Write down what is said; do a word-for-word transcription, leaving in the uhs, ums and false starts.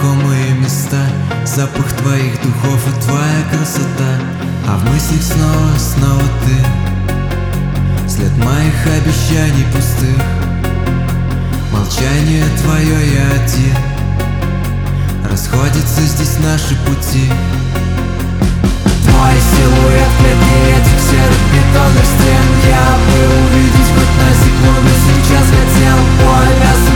знакомые места, запах твоих духов и твоя красота. А в мыслях снова, снова ты, след моих обещаний пустых. Молчание твое, я один, расходятся здесь наши пути. Твой силуэт в клетке этих серых бетонных стен. Я бы увидеть хоть на секунду сейчас хотел. Больно